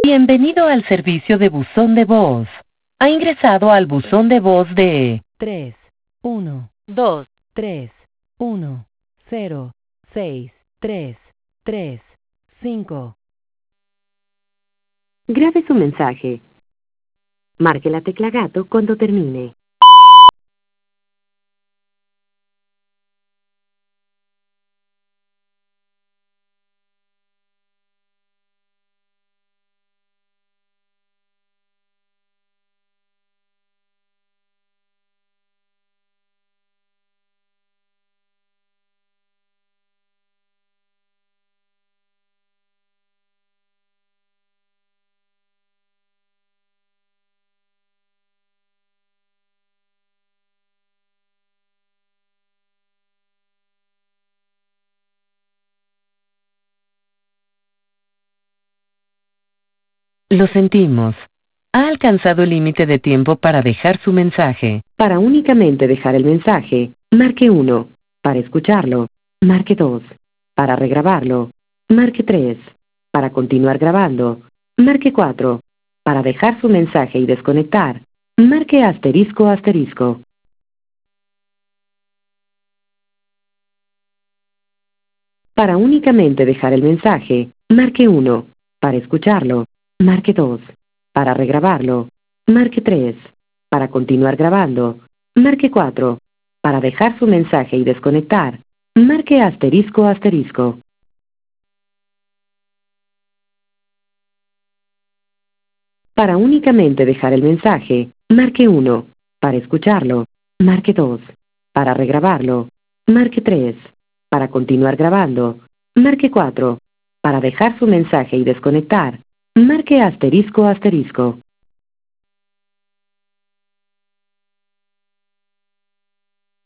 Bienvenido al servicio de buzón de voz. Ha ingresado al buzón de voz de 3, 1, 2, 3, 1, 0, 6, 3, 3, 5. Grabe su mensaje. Marque la tecla gato cuando termine. Lo sentimos. Ha alcanzado el límite de tiempo para dejar su mensaje. Para únicamente dejar el mensaje, marque 1. Para escucharlo, marque 2. Para regrabarlo, marque 3. Para continuar grabando, marque 4. Para dejar su mensaje y desconectar, marque asterisco asterisco. Para únicamente dejar el mensaje, marque 1. Para escucharlo, marque 2. Para regrabarlo, marque 3. Para continuar grabando, marque 4. Para dejar su mensaje y desconectar, marque asterisco asterisco. Para únicamente dejar el mensaje, marque 1. Para escucharlo, marque 2. Para regrabarlo, marque 3. Para continuar grabando, marque 4. Para dejar su mensaje y desconectar, marque asterisco asterisco.